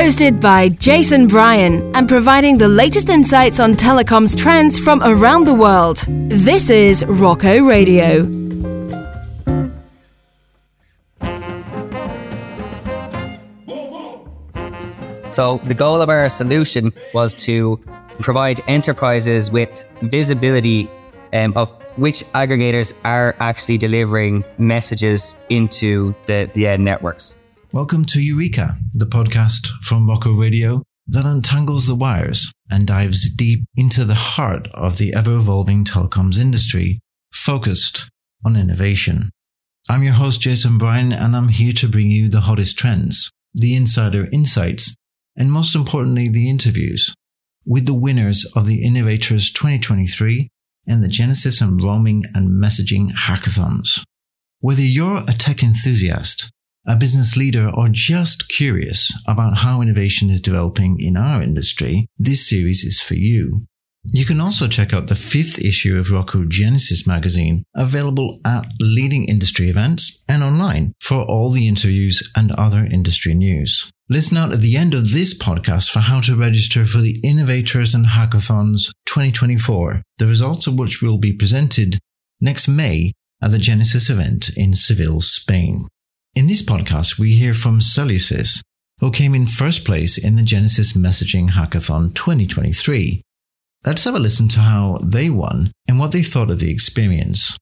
Hosted by Jason Bryan and providing the latest insights on telecoms trends from around the world. This is Rocco Radio. So the goal of our solution was to provide enterprises with visibility of which aggregators are actually delivering messages into the end networks. Welcome to Eureka, the podcast from Rocco Radio that untangles the wires and dives deep into the heart of the ever-evolving telecoms industry, focused on innovation. I'm your host, Jason Bryan, and I'm here to bring you the hottest trends, the insider insights, and most importantly, the interviews with the winners of the Innovators 2023 and the Genesys and Roaming and Messaging Hackathons. Whether you're a tech enthusiast, a business leader, or just curious about how innovation is developing in our industry, this series is for you. You can also check out the 5th issue of Rocco Genesys magazine, available at leading industry events and online for all the interviews and other industry news. Listen out at the end of this podcast for how to register for the Innovators and Hackathons 2024, the results of which will be presented next May at the Genesys event in Seville, Spain. In this podcast, we hear from Cellusys, who came in first place in the Genesys Messaging Hackathon 2023. Let's have a listen to how they won and what they thought of the experience.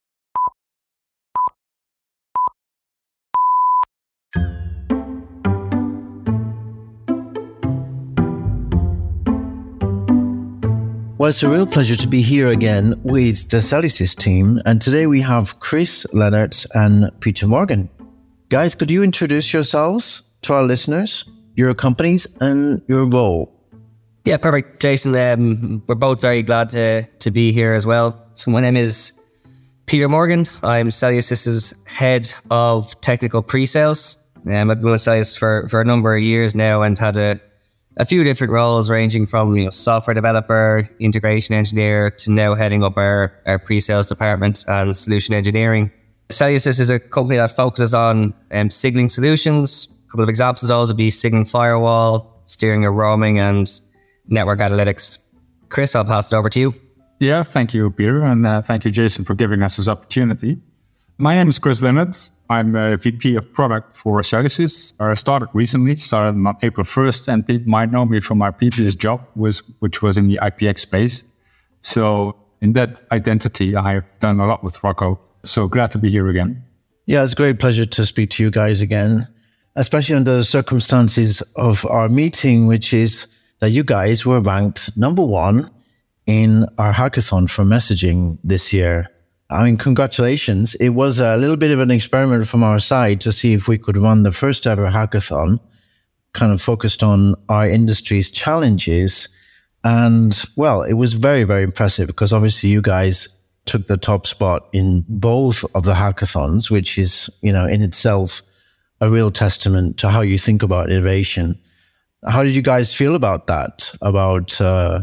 Well, it's a real pleasure to be here again with the Cellusys team, and today we have Chris Leonard and Peter Morgan. Guys, could you introduce yourselves to our listeners, your companies and your role? Yeah, perfect, Jason. We're both very glad to be here as well. So my name is Peter Morgan. I'm Cellusys' head of technical pre-sales. I've been with Cellus for a number of years now and had a few different roles ranging from software developer, integration engineer to now heading up our pre-sales department and solution engineering. Cellusys is a company that focuses on signaling solutions. A couple of examples of those would be signaling firewall, steering or roaming, and network analytics. Chris, I'll pass it over to you. Yeah, thank you, Peter, and thank you, Jason, for giving us this opportunity. My name is Chris Leonard. I'm a VP of Product for Cellusys. I started on April 1st, and people might know me from my previous job, which was in the IPX space. So in that identity, I've done a lot with Rocco. So glad to be here again. Yeah, it's a great pleasure to speak to you guys again, especially under the circumstances of our meeting, which is that you guys were ranked number 1 in our hackathon for messaging this year. I mean, congratulations. It was a little bit of an experiment from our side to see if we could run the first ever hackathon, kind of focused on our industry's challenges. And well, it was very, very impressive because obviously you guys took the top spot in both of the hackathons, which is, in itself a real testament to how you think about innovation. How did you guys feel about that, about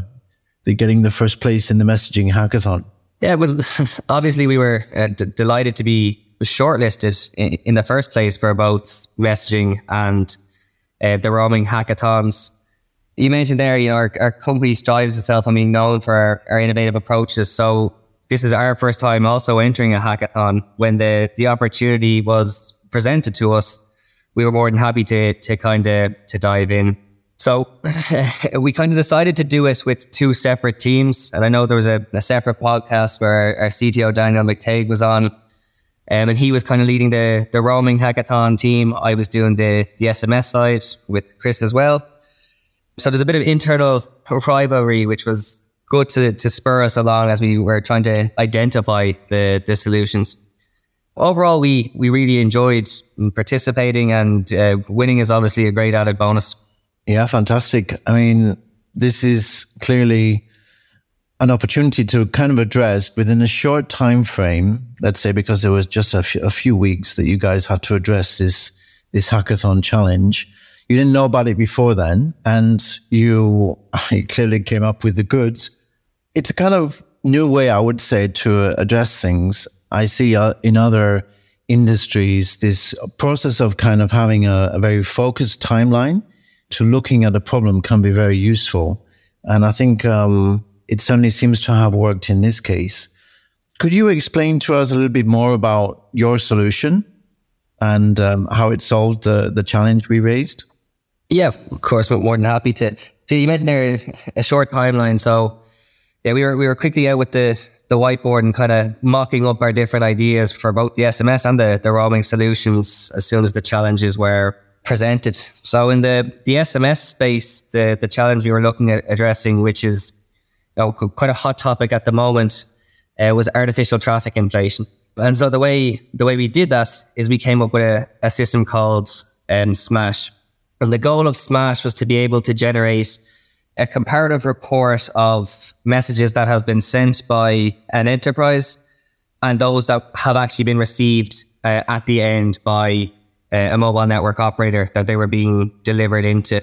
getting the first place in the messaging hackathon? Yeah, well, obviously we were delighted to be shortlisted in the first place for both messaging and the roaming hackathons. You mentioned there, our company strives itself on being known for our innovative approaches. So this is our first time also entering a hackathon. When the opportunity was presented to us, we were more than happy to dive in. So we kind of decided to do it with 2 separate teams. And I know there was a separate podcast where our CTO, Daniel McTague, was on. And he was kind of leading the roaming hackathon team. I was doing the SMS side with Chris as well. So there's a bit of internal rivalry, which was good to spur us along as we were trying to identify the solutions. Overall, we really enjoyed participating, and winning is obviously a great added bonus. Yeah, fantastic. I mean, this is clearly an opportunity to kind of address within a short time frame, let's say, because there was just a few weeks that you guys had to address this hackathon challenge. You didn't know about it before then, and you clearly came up with the goods. It's a kind of new way, I would say, to address things. I see in other industries this process of kind of having a very focused timeline to looking at a problem can be very useful. And I think it certainly seems to have worked in this case. Could you explain to us a little bit more about your solution and how it solved the challenge we raised? Yeah, of course, we're more than happy to. You mentioned there a short timeline. So yeah, we were quickly out with the whiteboard and kind of mocking up our different ideas for both the SMS and the roaming solutions as soon as the challenges were presented. So in the SMS space, the challenge we were looking at addressing, which is quite a hot topic at the moment, was artificial traffic inflation. And so the way we did that is we came up with a system called Smash. And the goal of Smash was to be able to generate a comparative report of messages that have been sent by an enterprise and those that have actually been received at the end by a mobile network operator that they were being delivered into.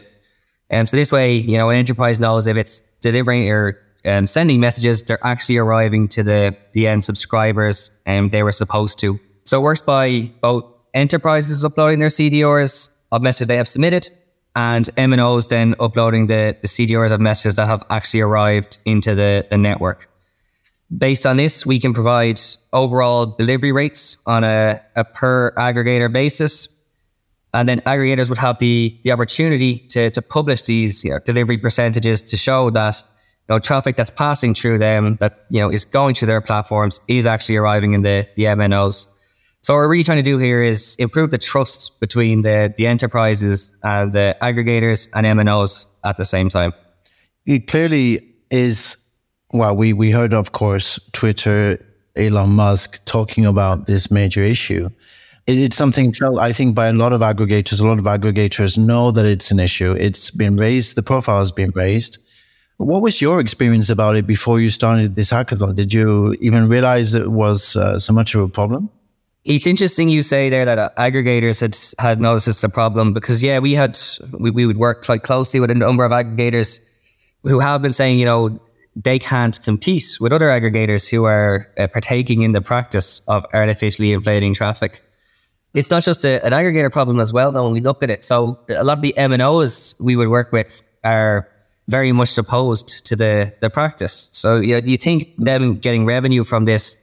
So this way, an enterprise knows if it's delivering or sending messages, they're actually arriving to the end subscribers they were supposed to. So it works by both enterprises uploading their CDRs of messages they have submitted and MNOs then uploading the CDRs of messages that have actually arrived into the network. Based on this, we can provide overall delivery rates on a per aggregator basis. And then aggregators would have the opportunity to publish these delivery percentages to show that traffic that's passing through them, that is going through their platforms, is actually arriving in the MNOs. So what we're really trying to do here is improve the trust between the enterprises and the aggregators and MNOs at the same time. It clearly is, well, we heard, of course, Twitter, Elon Musk talking about this major issue. It's something felt, I think, by a lot of aggregators. A lot of aggregators know that it's an issue. It's been raised. The profile has been raised. What was your experience about it before you started this hackathon? Did you even realize that it was so much of a problem? It's interesting you say there that aggregators had noticed it's a problem because, yeah, we would work quite closely with a number of aggregators who have been saying, they can't compete with other aggregators who are partaking in the practice of artificially inflating traffic. It's not just an aggregator problem as well, though, when we look at it. So a lot of the MNOs we would work with are very much opposed to the practice. So, do you think them getting revenue from this,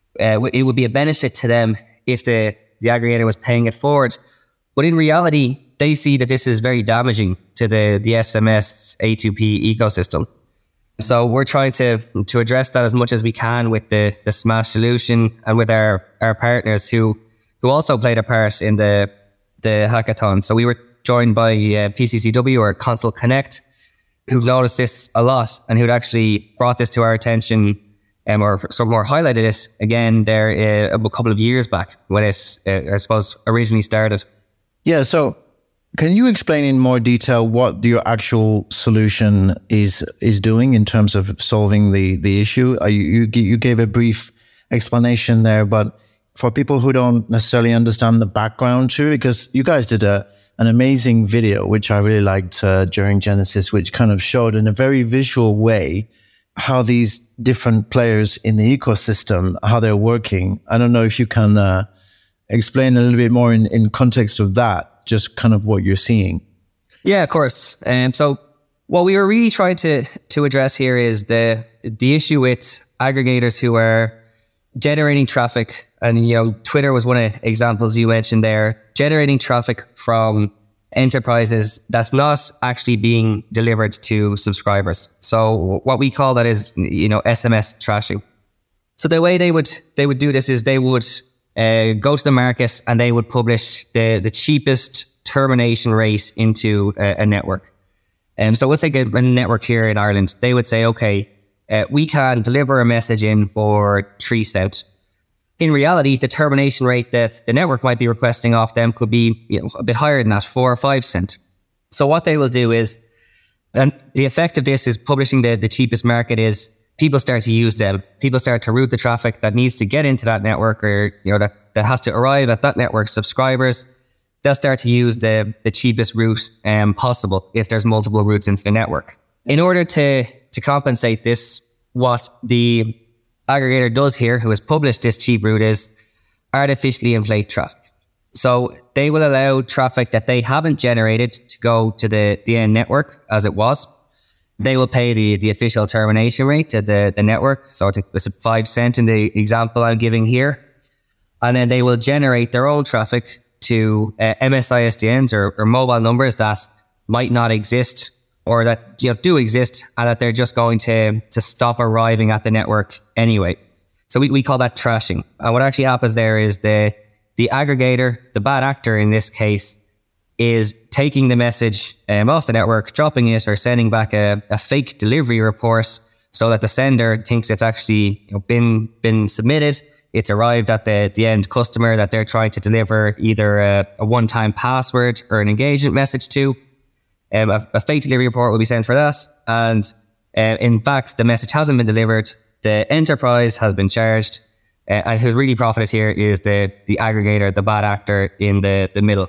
it would be a benefit to them if the aggregator was paying it forward? But in reality, they see that this is very damaging to the SMS A2P ecosystem. So we're trying to address that as much as we can with the Smash solution and with our partners who also played a part in the hackathon. So we were joined by PCCW or Console Connect, who've noticed this a lot and who'd actually brought this to our attention or some more highlighted it again there a couple of years back when it, I suppose, originally started. Yeah, so can you explain in more detail what your actual solution is doing in terms of solving the issue? You gave a brief explanation there, but for people who don't necessarily understand the background to it, because you guys did an amazing video, which I really liked during Genesis, which kind of showed in a very visual way how these different players in the ecosystem, how they're working. I don't know if you can explain a little bit more in context of that, just kind of what you're seeing. Yeah, of course. So what we were really trying to address here is the issue with aggregators who are generating traffic. And, Twitter was one of the examples you mentioned there, generating traffic from enterprises that's not actually being delivered to subscribers. So what we call that is, SMS trashing. So the way they would do this is they would go to the market and they would publish the cheapest termination rate into a network. So let's take a network here in Ireland. They would say, okay, we can deliver a message in for 3 cents. In reality, the termination rate that the network might be requesting off them could be a bit higher than that, 4 or 5 cents. So what they will do is, and the effect of this is publishing the cheapest market is people start to use them. People start to route the traffic that needs to get into that network or that has to arrive at that network's subscribers. They'll start to use the cheapest route possible if there's multiple routes into the network. In order to compensate this, what the aggregator does here, who has published this cheap route, is artificially inflate traffic. So they will allow traffic that they haven't generated to go to the end network as it was. They will pay the official termination rate to the network. So I think it's 5 cents in the example I'm giving here. And then they will generate their own traffic to MSISDNs or mobile numbers that might not exist or that do exist, and that they're just going to stop arriving at the network anyway. So we call that trashing. And what actually happens there is the aggregator, the bad actor in this case, is taking the message off the network, dropping it, or sending back a fake delivery report so that the sender thinks it's actually been submitted. It's arrived at the end customer that they're trying to deliver either a one-time password or an engagement message to. A fake delivery report will be sent for that. And in fact, the message hasn't been delivered. The enterprise has been charged. And who's really profited here is the aggregator, the bad actor in the middle.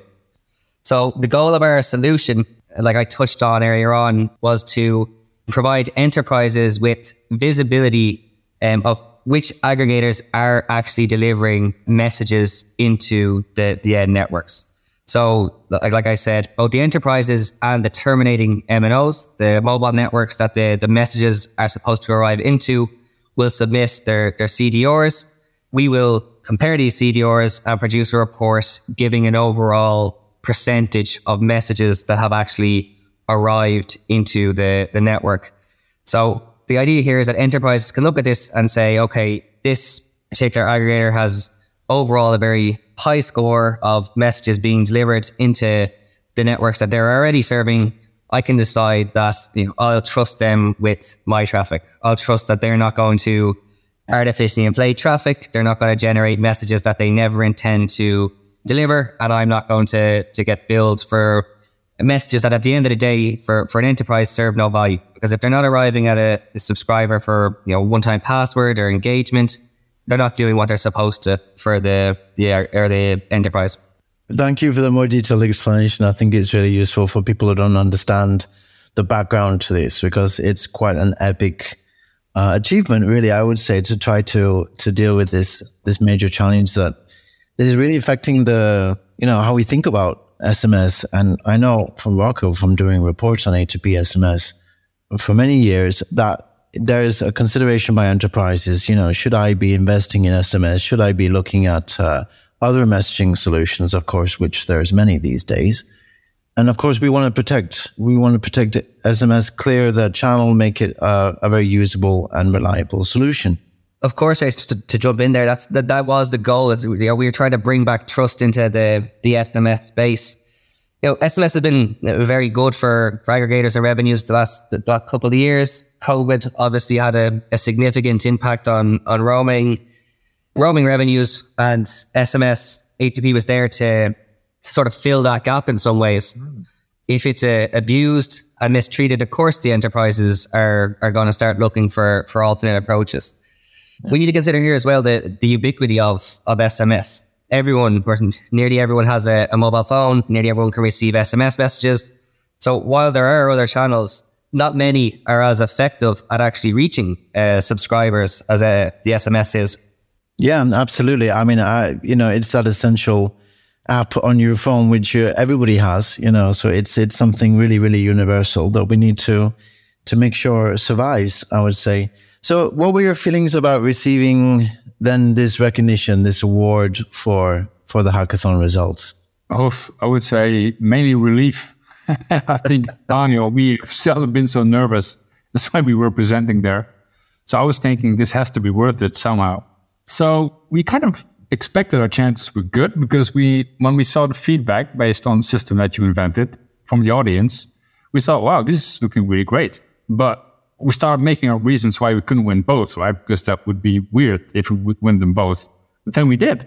So the goal of our solution, like I touched on earlier on, was to provide enterprises with visibility of which aggregators are actually delivering messages into the end networks. So like I said, both the enterprises and the terminating MNOs, the mobile networks that the messages are supposed to arrive into, will submit their CDRs. We will compare these CDRs and produce a report giving an overall percentage of messages that have actually arrived into the network. So the idea here is that enterprises can look at this and say, okay, this particular aggregator has overall a very high score of messages being delivered into the networks that they're already serving. I can decide that I'll trust them with my traffic. I'll trust that they're not going to artificially inflate traffic. They're not going to generate messages that they never intend to deliver. And I'm not going to get billed for messages that at the end of the day for an enterprise serve no value. Because if they're not arriving at a subscriber for one-time password or engagement, they're not doing what they're supposed to for the enterprise. Thank you for the more detailed explanation. I think it's really useful for people who don't understand the background to this, because it's quite an epic achievement, really, I would say, to try to deal with this major challenge that is really affecting how we think about SMS. And I know from Rocco, from doing reports on A2P SMS for many years, that there's a consideration by enterprises, should I be investing in SMS? Should I be looking at other messaging solutions, of course, which there's many these days. And of course, we want to protect SMS, clear the channel, make it a very usable and reliable solution. Of course, just to jump in there, that was the goal. We were trying to bring back trust into the SMS space. SMS has been very good for aggregators and revenues the last couple of years. COVID obviously had a significant impact on roaming revenues, and SMS A2P was there to sort of fill that gap in some ways. If it's abused and mistreated, of course, the enterprises are going to start looking for alternate approaches. We need to consider here as well the ubiquity of SMS. Nearly everyone has a mobile phone. Nearly everyone can receive SMS messages. So while there are other channels, not many are as effective at actually reaching subscribers as the SMS is. Yeah, absolutely. I mean, it's that essential app on your phone, which everybody has, so it's something really, really universal that we need to make sure survives, I would say. So what were your feelings about receiving then this recognition, this award for the hackathon results? I would say mainly relief. I think, Daniel, we've seldom been so nervous. That's why we were presenting there. So I was thinking this has to be worth it somehow. So we kind of expected our chances were good, because when we saw the feedback based on the system that you invented from the audience, we thought, wow, this is looking really great. But we started making our reasons why we couldn't win both, right? Because that would be weird if we would win them both. But then we did.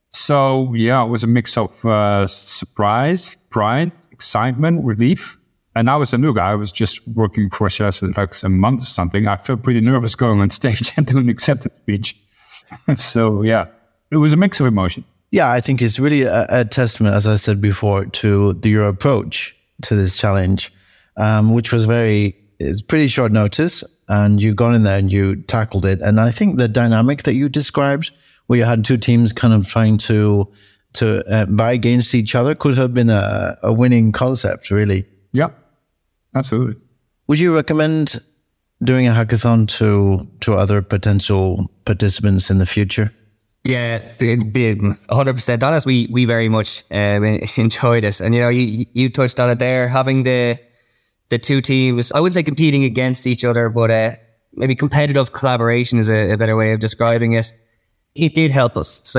So yeah, it was a mix of surprise, pride, excitement, relief. And I was a new guy. I was just working for like a month or something. I felt pretty nervous going on stage and doing an acceptance speech. So yeah, it was a mix of emotion. Yeah, I think it's really a testament, as I said before, to your approach to this challenge, which was it's pretty short notice, and you got in there and you tackled it. And I think the dynamic that you described, where you had two teams kind of trying to to buy against each other could have been a winning concept, really. Yeah, absolutely. Would you recommend doing a hackathon to other potential participants in the future? Yeah, 100% honest. We very much enjoyed it, and you touched on it there. Having the two teams, I wouldn't say competing against each other, but maybe competitive collaboration is a better way of describing it. It did help us. So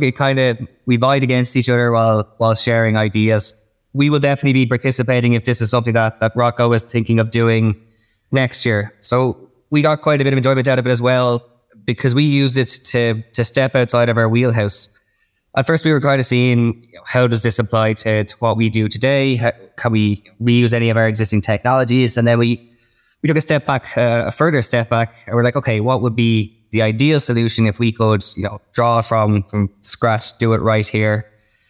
we vied against each other while sharing ideas. We will definitely be participating if this is something that Rocco is thinking of doing next year. So we got quite a bit of enjoyment out of it as well, because we used it to step outside of our wheelhouse. At first, we were kind of seeing how does this apply to what we do today? How, can we reuse any of our existing technologies? And then we took a further step back, and we're like, okay, what would be the ideal solution if we could, draw from scratch, do it right here?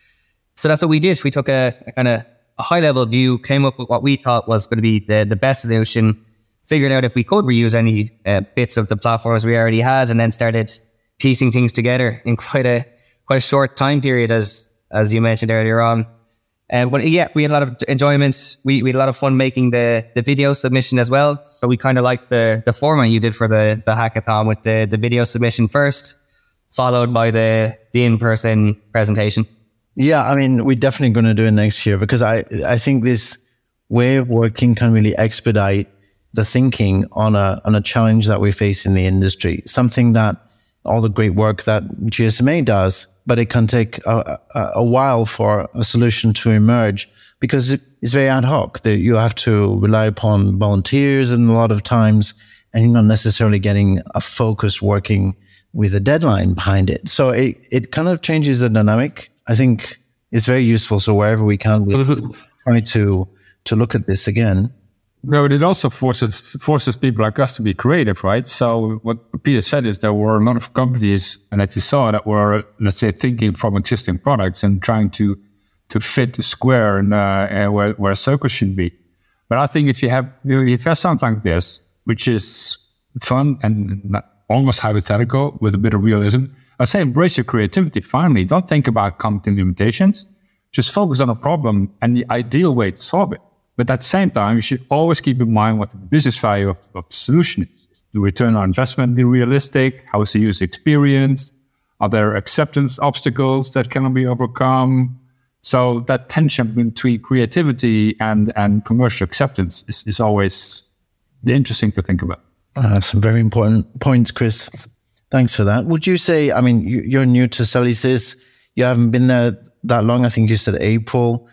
So that's what we did. We took a kind of a high level view, came up with what we thought was going to be the best solution, figured out if we could reuse any bits of the platforms we already had, and then started piecing things together in quite a short time period, as you mentioned earlier on. But yeah, we had a lot of enjoyment. We had a lot of fun making the video submission as well. So we kind of liked the format you did for the hackathon, with the video submission first, followed by the in-person presentation. Yeah, I mean, we're definitely going to do it next year, because I think this way of working can really expedite the thinking on a challenge that we face in the industry. Something that all the great work that GSMA does, but it can take a while for a solution to emerge, because it's very ad hoc. You have to rely upon volunteers and a lot of times, and you're not necessarily getting a focused working with a deadline behind it. So it kind of changes the dynamic. I think it's very useful. So wherever we can, we'll try to look at this again. No, but it also forces people like us to be creative, right? So what Peter said is there were a lot of companies, and that you saw, that were, let's say, thinking from existing products and trying to fit the square and where a circle should be. But I think if you have something like this, which is fun and almost hypothetical with a bit of realism, I say embrace your creativity. Finally, don't think about content limitations. Just focus on a problem and the ideal way to solve it. But at the same time, you should always keep in mind what the business value of the solution is. Is the return on investment be realistic? How is the user experience? Are there acceptance obstacles that cannot be overcome? So that tension between creativity and commercial acceptance is always interesting to think about. Some very important points, Chris. Thanks for that. Would you say, I mean, you're new to Cellysys. You haven't been there that long. I think you said April.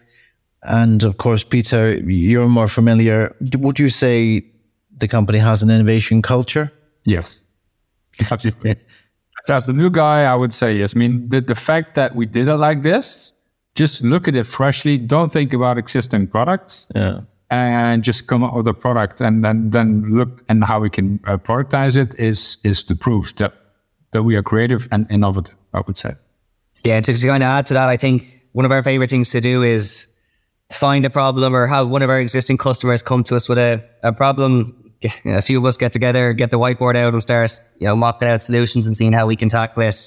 And of course, Peter, you're more familiar. Would you say the company has an innovation culture? Yes. Absolutely. As a new guy, I would say yes. I mean, the fact that we did it like this, just look at it freshly. Don't think about existing products. Yeah. And just come up with a product, and then look and how we can productize it is the proof that we are creative and innovative, I would say. Yeah, to kind of add to that, I think one of our favorite things to do is find a problem, or have one of our existing customers come to us with a problem. A few of us get together, get the whiteboard out and start, mocking out solutions and seeing how we can tackle it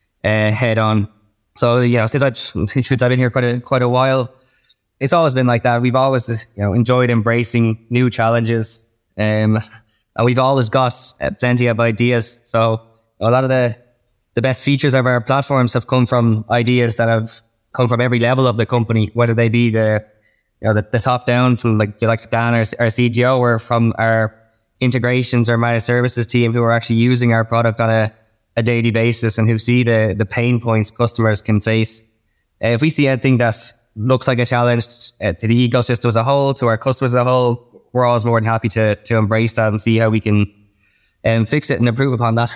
head on. So, since I've been here quite a while, it's always been like that. We've always, enjoyed embracing new challenges, and we've always got plenty of ideas. So a lot of the best features of our platforms have come from ideas that have come from every level of the company, whether they be the top down from like the likes of Dan, our CTO, or from our integrations or managed services team who are actually using our product on a daily basis and who see the pain points customers can face. If we see anything that looks like a challenge to the ecosystem as a whole, to our customers as a whole, we're always more than happy to embrace that and see how we can fix it and improve upon that.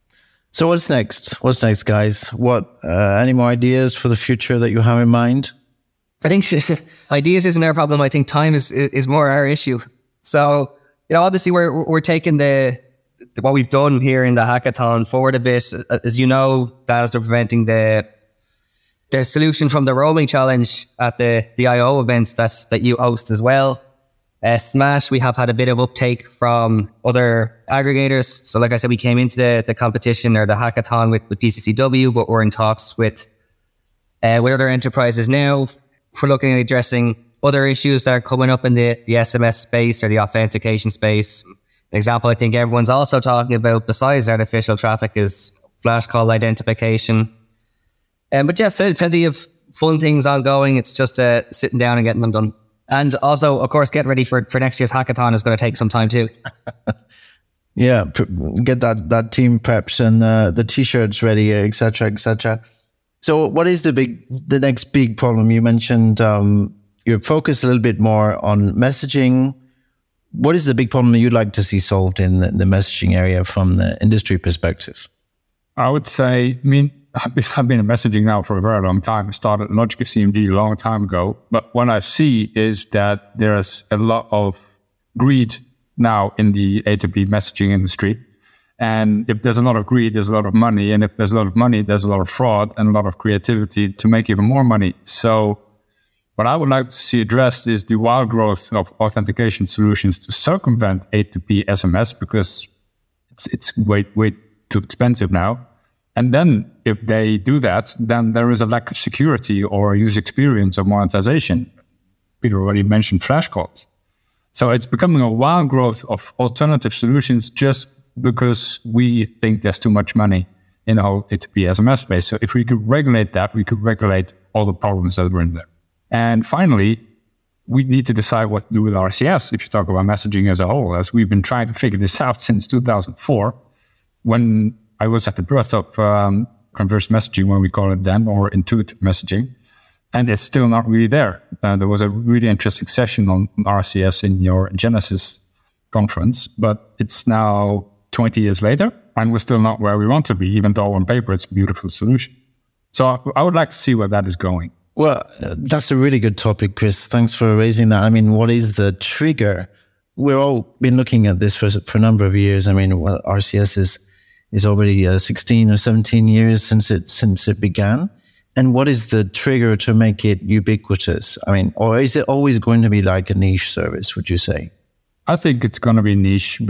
So what's next? What's next, guys? Any more ideas for the future that you have in mind? I think ideas isn't our problem. I think time is more our issue. So, obviously we're taking what we've done here in the hackathon forward a bit. As you know, that is preventing the solution from the roaming challenge at the I/O events that you host as well. Smash, we have had a bit of uptake from other aggregators. So like I said, we came into the competition or the hackathon with PCCW, but we're in talks with with other enterprises now. We're looking at addressing other issues that are coming up in the SMS space or the authentication space. An example I think everyone's also talking about besides artificial traffic is flash call identification. But yeah, plenty of fun things ongoing. It's just sitting down and getting them done. And also, of course, get ready for next year's hackathon is going to take some time too. Yeah, get that team preps and the t-shirts ready, etc., etc. So what is the next big problem? You mentioned you're focused a little bit more on messaging. What is the big problem you'd like to see solved in the messaging area from the industry perspective? I would say, I've been in messaging now for a very long time. I started Logica CMD a long time ago. But what I see is that there's a lot of greed now in the A2P messaging industry. And if there's a lot of greed, there's a lot of money. And if there's a lot of money, there's a lot of fraud and a lot of creativity to make even more money. So what I would like to see addressed is the wild growth of authentication solutions to circumvent A2P SMS, because it's way too expensive now. And then if they do that, then there is a lack of security or user experience or monetization. Peter already mentioned flash calls. So it's becoming a wild growth of alternative solutions just because we think there's too much money in the whole A2P SMS space. So if we could regulate that, we could regulate all the problems that were in there. And finally, we need to decide what to do with RCS if you talk about messaging as a whole, as we've been trying to figure this out since 2004, when I was at the birth of converged messaging, when we call it then, or intuitive messaging, and it's still not really there. There was a really interesting session on RCS in your Genesis conference, but it's now 20 years later, and we're still not where we want to be, even though on paper it's a beautiful solution. So I would like to see where that is going. Well, that's a really good topic, Chris. Thanks for raising that. What is the trigger? We've all been looking at this for a number of years. RCS is already 16 or 17 years since it began. And what is the trigger to make it ubiquitous? Or is it always going to be like a niche service, would you say? I think it's going to be niche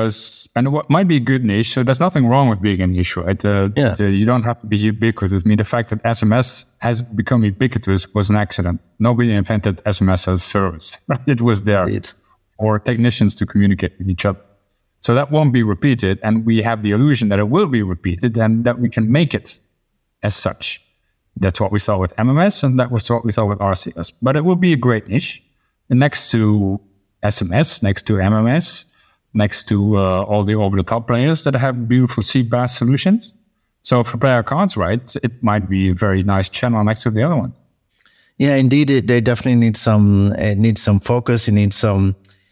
and what might be a good niche, so there's nothing wrong with being a niche, right? You don't have to be ubiquitous. The fact that SMS has become ubiquitous was an accident. Nobody invented SMS as a service. It was there for technicians to communicate with each other. So that won't be repeated, and we have the illusion that it will be repeated and that we can make it as such. That's what we saw with MMS, and that was what we saw with RCS. But it will be a great niche. And next to SMS, next to MMS, next to all the over-the-top players that have beautiful CPaaS solutions. So for player cards, right, it might be a very nice channel next to the other one. Yeah, indeed, they definitely need some focus. It needs some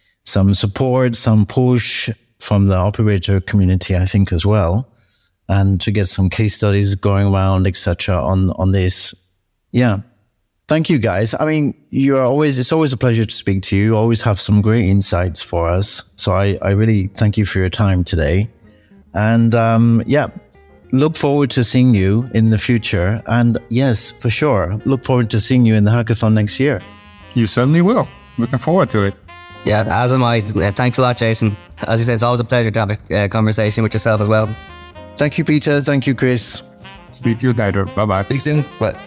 support, some push from the operator community, I think, as well, and to get some case studies going around, etc. on this. Yeah. Thank you, guys. It's always a pleasure to speak to you. You always have some great insights for us. So I really thank you for your time today. And look forward to seeing you in the future. And yes, for sure, look forward to seeing you in the hackathon next year. You certainly will. Looking forward to it. Yeah, as am I. Thanks a lot, Jason. As you said, it's always a pleasure to have a conversation with yourself as well. Thank you, Peter. Thank you, Chris. Speak to you later. Bye-bye. Speak soon. Bye.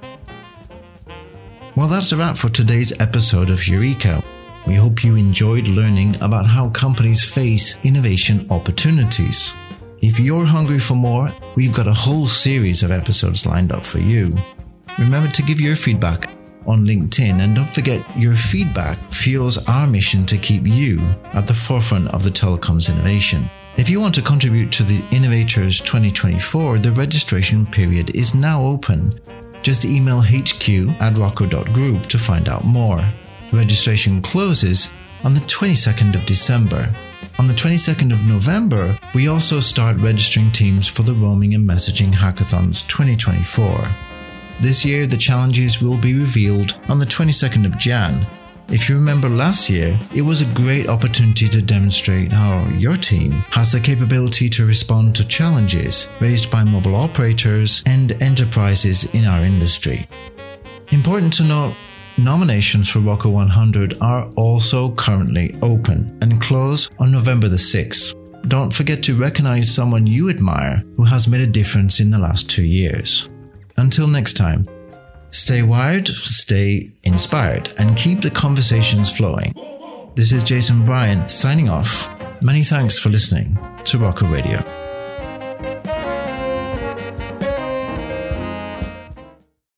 Well, that's a wrap for today's episode of Eureka. We hope you enjoyed learning about how companies face innovation opportunities. If you're hungry for more, we've got a whole series of episodes lined up for you. Remember to give your feedback on LinkedIn, and don't forget, your feedback fuels our mission to keep you at the forefront of the telecoms innovation. If you want to contribute to the Innovators 2024, the registration period is now open. Just email hq@rocco.group to find out more. Registration closes on the 22nd of December. On the 22nd of November, we also start registering teams for the Roaming and Messaging Hackathons 2024. This year, the challenges will be revealed on the 22nd of Jan. If you remember last year, it was a great opportunity to demonstrate how your team has the capability to respond to challenges raised by mobile operators and enterprises in our industry. Important to note, nominations for Rocco 100 are also currently open and close on November the 6th. Don't forget to recognize someone you admire who has made a difference in the last 2 years. Until next time, Stay wired, stay inspired, and keep the conversations flowing. This is Jason Bryan signing off. Many thanks for listening to Rocco Radio.